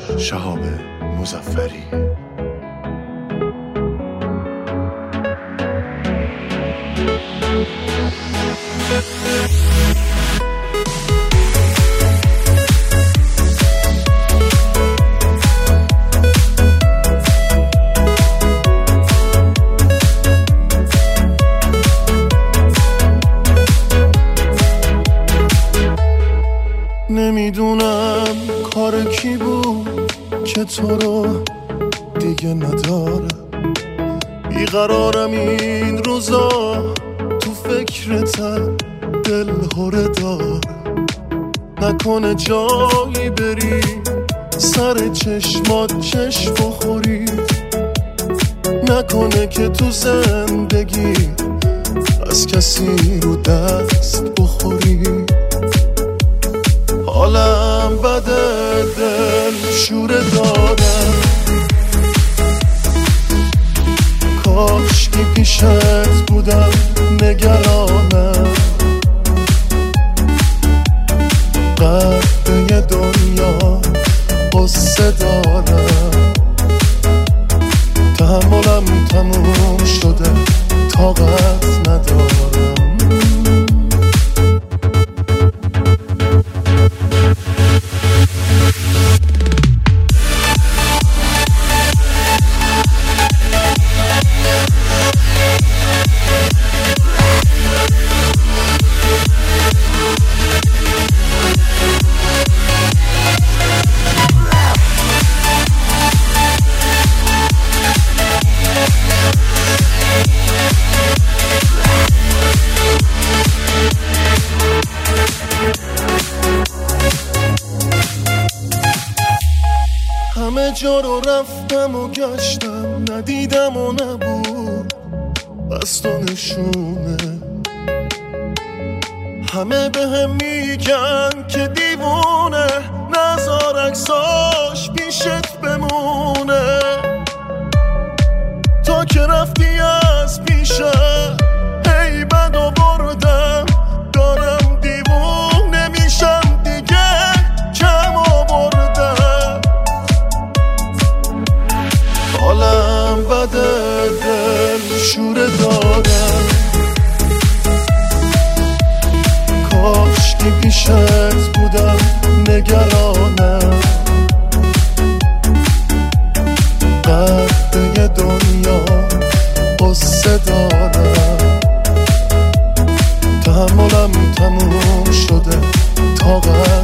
شهاب مظفری. نمیدونم کار کی بود که تو رو دیگه نداره، بیقرارم این روزا، تو فکرتم دل هره داره. نکنه جایی بری سر چشمات چشم بخوری، نکنه که تو زندگی از کسی رو دست بخوری. حالم بده، دل شوره دارم، کاشکی پیشت بودم نگرانم. قدر دنیا قصه دارم، تحملم تموم شده، طاقت ندارم. همه جا رو رفتم و گشتم، ندیدم و نبود بس تو نشونه. همه به هم میگن که دیوونه، نذار عکساش پیشت بمونه. تا که رفتی از پیشم هی بد آوردم، دارم دیوونه میشم دیگه، کم آوردم. حالم بده، دل شوره دارم، کاشکی پیشت بودم نگرانم. قدر دنیا قصه دارم، تحملم تموم شده، طاقت